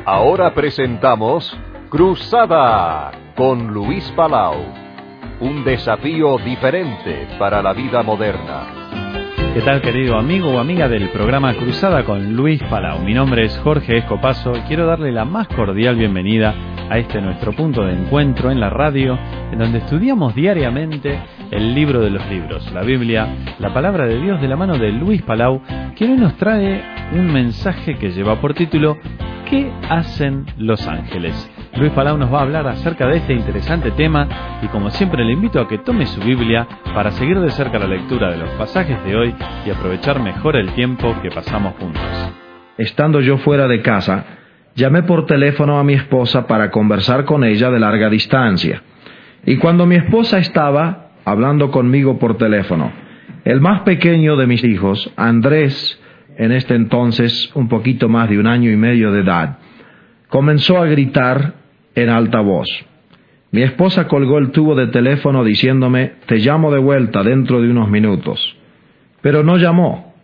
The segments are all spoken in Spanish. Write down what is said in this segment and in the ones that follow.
Ahora presentamos Cruzada con Luis Palau. Un desafío diferente para la vida moderna. ¿Qué tal, querido amigo o amiga del programa Cruzada con Luis Palau? Mi nombre es Jorge Escopazo y quiero darle la más cordial bienvenida a este nuestro punto de encuentro en la radio, en donde estudiamos diariamente el libro de los libros, la Biblia, la palabra de Dios, de la mano de Luis Palau, quien hoy nos trae un mensaje que lleva por título ¿Qué hacen los ángeles? Luis Palau nos va a hablar acerca de este interesante tema y como siempre le invito a que tome su Biblia para seguir de cerca la lectura de los pasajes de hoy y aprovechar mejor el tiempo que pasamos juntos. Estando yo fuera de casa, llamé por teléfono a mi esposa para conversar con ella de larga distancia. Y cuando mi esposa estaba hablando conmigo por teléfono, el más pequeño de mis hijos, Andrés, en este entonces un poquito más de 1 año y medio de edad, comenzó a gritar en alta voz. Mi esposa colgó el tubo de teléfono diciéndome, te llamo de vuelta dentro de unos minutos. Pero no llamó.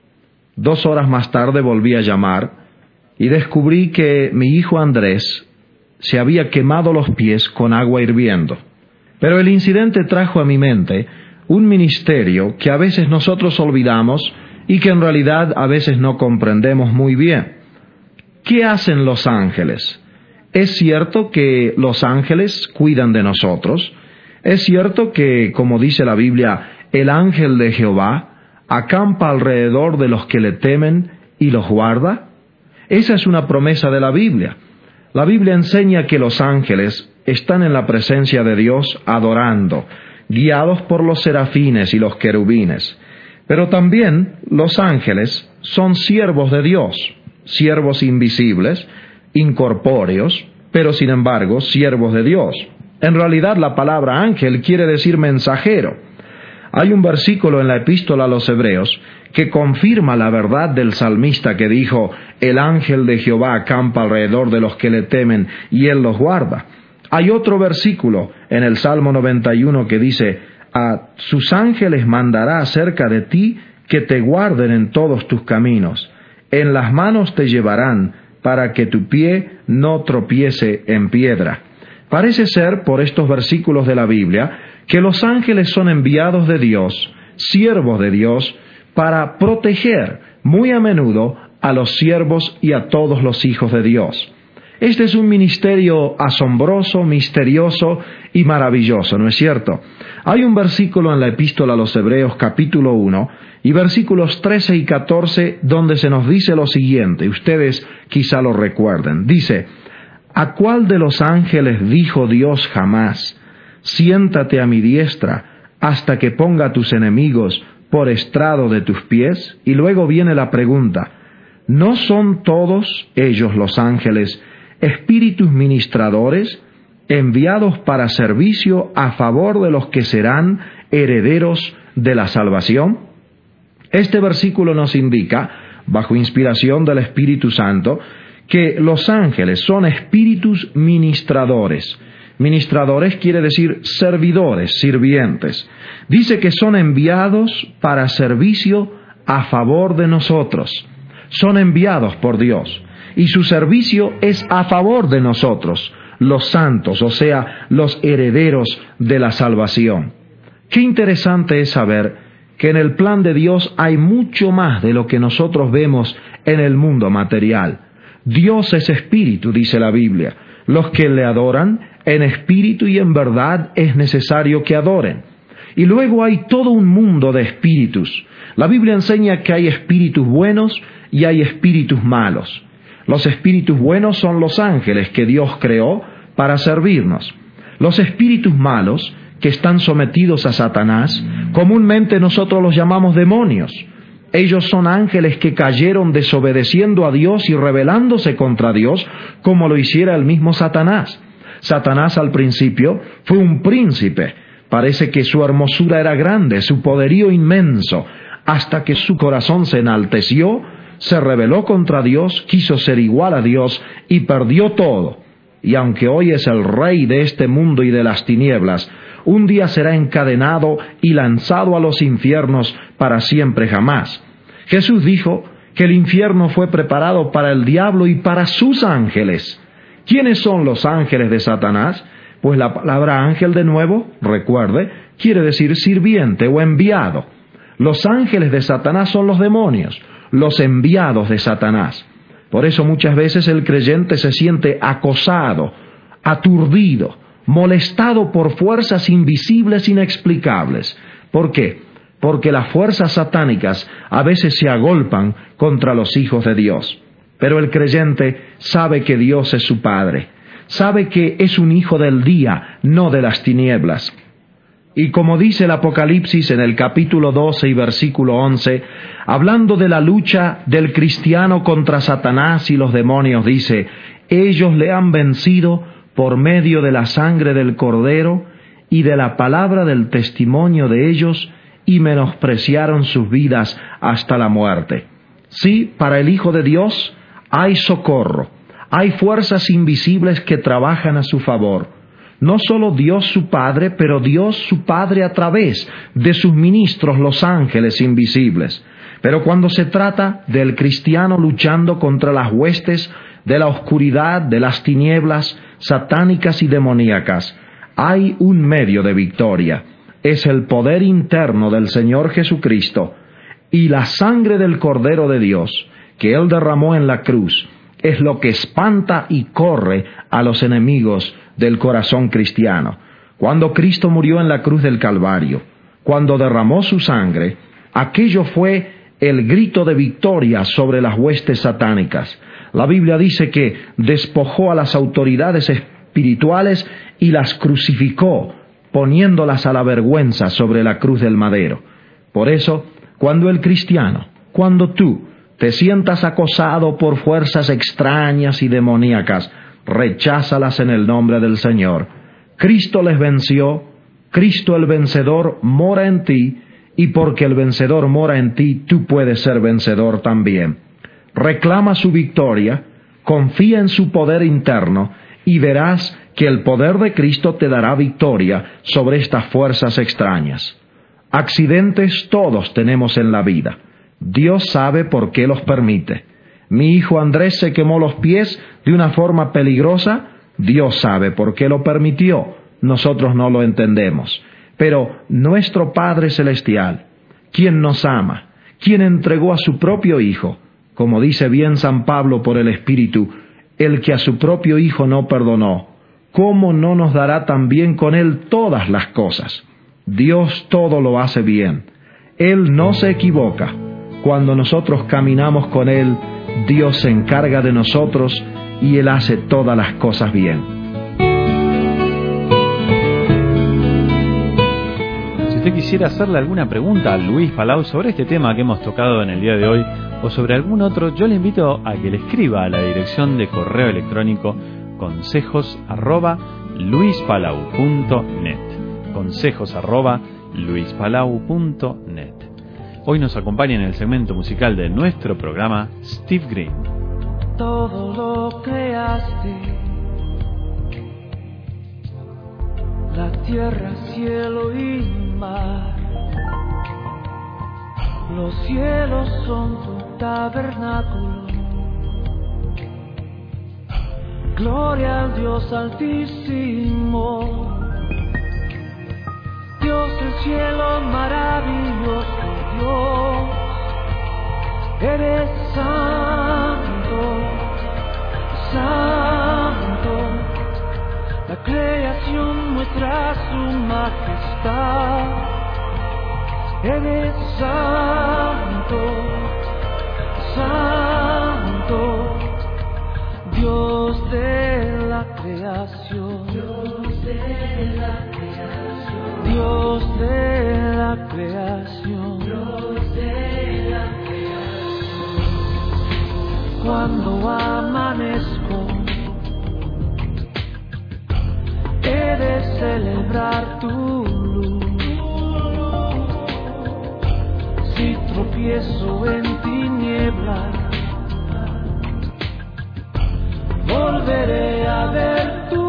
2 horas más tarde volví a llamar y descubrí que mi hijo Andrés se había quemado los pies con agua hirviendo. Pero el incidente trajo a mi mente un misterio que a veces nosotros olvidamos y que en realidad a veces no comprendemos muy bien. ¿Qué hacen los ángeles? Es cierto que los ángeles cuidan de nosotros. Es cierto que, como dice la Biblia, el ángel de Jehová acampa alrededor de los que le temen y los guarda. Esa es una promesa de la Biblia. La Biblia enseña que los ángeles están en la presencia de Dios adorando, guiados por los serafines y los querubines. Pero también los ángeles son siervos de Dios, siervos invisibles, incorpóreos, pero sin embargo siervos de Dios. En realidad la palabra ángel quiere decir mensajero. Hay un versículo en la epístola a los Hebreos que confirma la verdad del salmista que dijo, el ángel de Jehová acampa alrededor de los que le temen y él los guarda. Hay otro versículo en el Salmo 91 que dice, a sus ángeles mandará acerca de ti que te guarden en todos tus caminos. En las manos te llevarán para que tu pie no tropiece en piedra. Parece ser, por estos versículos de la Biblia, que los ángeles son enviados de Dios, siervos de Dios, para proteger muy a menudo a los siervos y a todos los hijos de Dios. Este es un ministerio asombroso, misterioso y maravilloso, ¿no es cierto? Hay un versículo en la epístola a los Hebreos capítulo 1 y versículos 13 y 14 donde se nos dice lo siguiente, ustedes quizá lo recuerden. Dice, ¿a cuál de los ángeles dijo Dios jamás, siéntate a mi diestra hasta que ponga a tus enemigos por estrado de tus pies? Y luego viene la pregunta, ¿no son todos ellos los ángeles espíritus ministradores, enviados para servicio a favor de los que serán herederos de la salvación? Este versículo nos indica, bajo inspiración del Espíritu Santo, que los ángeles son espíritus ministradores. Ministradores quiere decir servidores, sirvientes. Dice que son enviados para servicio a favor de nosotros. Son enviados por Dios. Y su servicio es a favor de nosotros, los santos, o sea, los herederos de la salvación. Qué interesante es saber que en el plan de Dios hay mucho más de lo que nosotros vemos en el mundo material. Dios es espíritu, dice la Biblia. Los que le adoran, en espíritu y en verdad es necesario que adoren. Y luego hay todo un mundo de espíritus. La Biblia enseña que hay espíritus buenos y hay espíritus malos. Los espíritus buenos son los ángeles que Dios creó para servirnos. Los espíritus malos, que están sometidos a Satanás, comúnmente nosotros los llamamos demonios. Ellos son ángeles que cayeron desobedeciendo a Dios y rebelándose contra Dios, como lo hiciera el mismo Satanás. Satanás al principio fue un príncipe. Parece que su hermosura era grande, su poderío inmenso, hasta que su corazón se enalteció, se rebeló contra Dios, quiso ser igual a Dios y perdió todo. Y aunque hoy es el rey de este mundo y de las tinieblas, un día será encadenado y lanzado a los infiernos para siempre jamás. Jesús dijo que el infierno fue preparado para el diablo y para sus ángeles. ¿Quiénes son los ángeles de Satanás? Pues la palabra ángel, de nuevo, recuerde, quiere decir sirviente o enviado. Los ángeles de Satanás son los demonios, los enviados de Satanás. Por eso muchas veces el creyente se siente acosado, aturdido, molestado por fuerzas invisibles inexplicables. ¿Por qué? Porque las fuerzas satánicas a veces se agolpan contra los hijos de Dios. Pero el creyente sabe que Dios es su Padre, sabe que es un hijo del día, no de las tinieblas. Y como dice el Apocalipsis en el capítulo 12 y versículo 11, hablando de la lucha del cristiano contra Satanás y los demonios, dice: ellos le han vencido por medio de la sangre del Cordero y de la palabra del testimonio de ellos, y menospreciaron sus vidas hasta la muerte. Sí, para el Hijo de Dios hay socorro, hay fuerzas invisibles que trabajan a su favor. No solo Dios su Padre, pero Dios su Padre a través de sus ministros, los ángeles invisibles. Pero cuando se trata del cristiano luchando contra las huestes de la oscuridad, de las tinieblas satánicas y demoníacas, hay un medio de victoria. Es el poder interno del Señor Jesucristo y la sangre del Cordero de Dios que Él derramó en la cruz. Es lo que espanta y corre a los enemigos del corazón cristiano. Cuando Cristo murió en la cruz del Calvario, cuando derramó su sangre, aquello fue el grito de victoria sobre las huestes satánicas. La Biblia dice que despojó a las autoridades espirituales y las crucificó, poniéndolas a la vergüenza sobre la cruz del madero. Por eso, cuando el cristiano, cuando tú te sientas acosado por fuerzas extrañas y demoníacas, recházalas en el nombre del Señor. Cristo les venció, Cristo el vencedor mora en ti, y porque el vencedor mora en ti, tú puedes ser vencedor también. Reclama su victoria, confía en su poder interno, y verás que el poder de Cristo te dará victoria sobre estas fuerzas extrañas. Accidentes todos tenemos en la vida. Dios sabe por qué los permite. Mi hijo Andrés se quemó los pies de una forma peligrosa. Dios sabe por qué lo permitió. Nosotros no lo entendemos. Pero nuestro Padre Celestial, quien nos ama, quien entregó a su propio Hijo, como dice bien San Pablo por el Espíritu, el que a su propio Hijo no perdonó, ¿cómo no nos dará también con Él todas las cosas? Dios todo lo hace bien. Él no se equivoca. Cuando nosotros caminamos con Él, Dios se encarga de nosotros y Él hace todas las cosas bien. Si usted quisiera hacerle alguna pregunta a Luis Palau sobre este tema que hemos tocado en el día de hoy o sobre algún otro, yo le invito a que le escriba a la dirección de correo electrónico consejos@luispalau.net. consejos@luispalau.net. Hoy nos acompaña en el segmento musical de nuestro programa Steve Green. Todo lo creaste, la tierra, cielo y mar. Los cielos son tu tabernáculo. Gloria al Dios altísimo. Dios del cielo, maravilloso Dios. Eres santo, santo. La creación muestra su majestad. Eres santo, santo. Dios de la creación. Dios de la creación. Dios de la creación. Dios de la creación. Cuando amanezco, he de celebrar tu luz. Si tropiezo en tinieblas, volveré a ver tu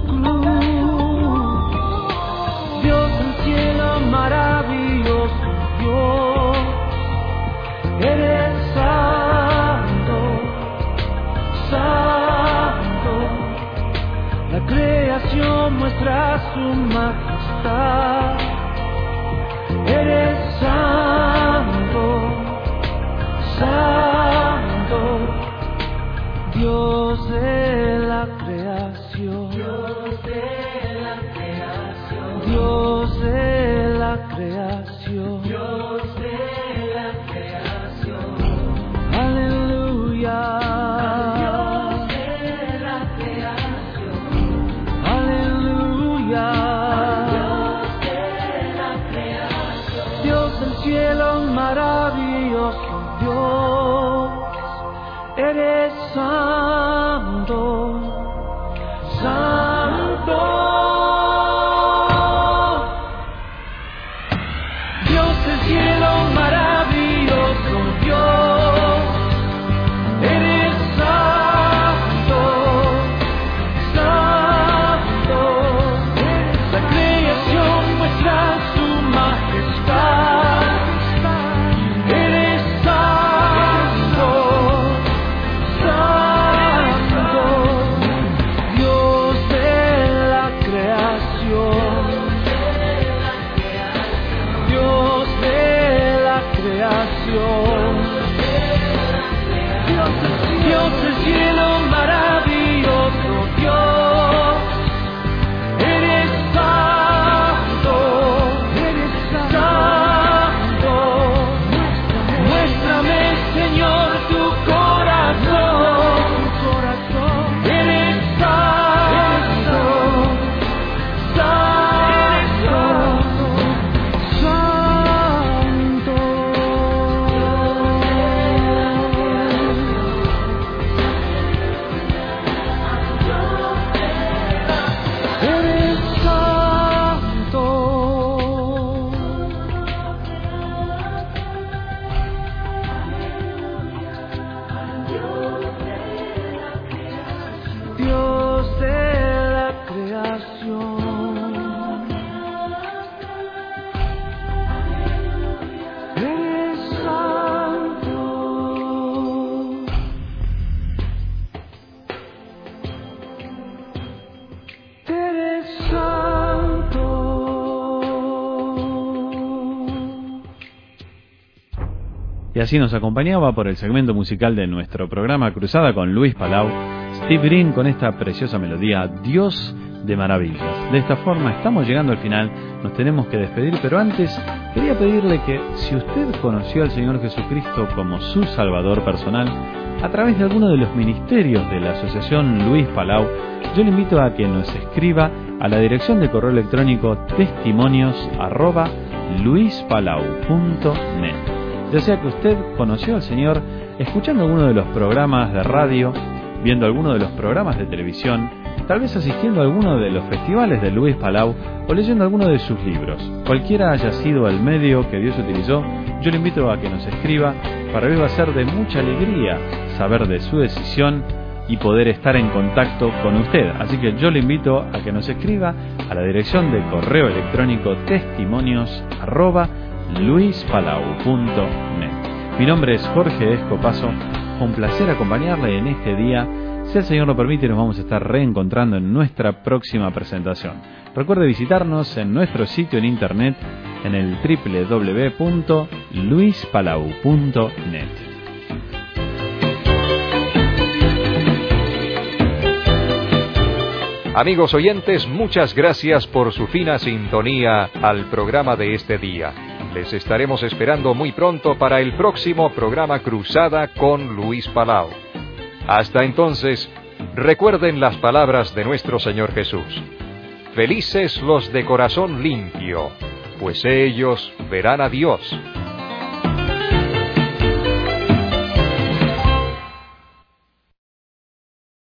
cruz. Dios del cielo, maravilloso Dios. Eres santo, santo. muestra su majestad. Eres santo, santo, Dios de la creación, Dios de la creación, Dios de la creación, Dios de la creación. Aleluya. Dios de la creación. Aleluya. Dios de la creación. Dios del cielo maravilloso, Dios, eres santo, santo. Dios del cielo maravilloso, Dios, eres santo, santo. La creación muestra su majestad. Eres santo, santo, Dios de la creación, Dios de la creación, Dios del cielo maravilloso, Dios, eres santo, santo. Muéstrame, Señor, tu corazón, eres santo, santo, santo. Eres santo. Dios de la creación, eres santo. Eres santo. Y así nos acompañaba por el segmento musical de nuestro programa Cruzada con Luis Palau, Steve Green, con esta preciosa melodía, Dios de maravillas. De esta forma estamos llegando al final, nos tenemos que despedir, pero antes quería pedirle que si usted conoció al Señor Jesucristo como su Salvador personal, a través de alguno de los ministerios de la Asociación Luis Palau, yo le invito a que nos escriba a la dirección de correo electrónico testimonios@luispalau.net. Ya sea que usted conoció al Señor escuchando alguno de los programas de radio, viendo alguno de los programas de televisión, tal vez asistiendo a alguno de los festivales de Luis Palau o leyendo alguno de sus libros. Cualquiera haya sido el medio que Dios utilizó, yo le invito a que nos escriba. Para mí va a ser de mucha alegría saber de su decisión y poder estar en contacto con usted. Así que yo le invito a que nos escriba a la dirección de correo electrónico testimonios@luispalau.net. Mi nombre es Jorge Escopaso. Fue un placer acompañarle en este día. Si el Señor lo permite, nos vamos a estar reencontrando en nuestra próxima presentación. Recuerde visitarnos en nuestro sitio en internet en el www.luispalau.net. Amigos oyentes, muchas gracias por su fina sintonía al programa de este día. Les estaremos esperando muy pronto para el próximo programa Cruzada con Luis Palau. Hasta entonces, recuerden las palabras de nuestro Señor Jesús. Felices los de corazón limpio, pues ellos verán a Dios.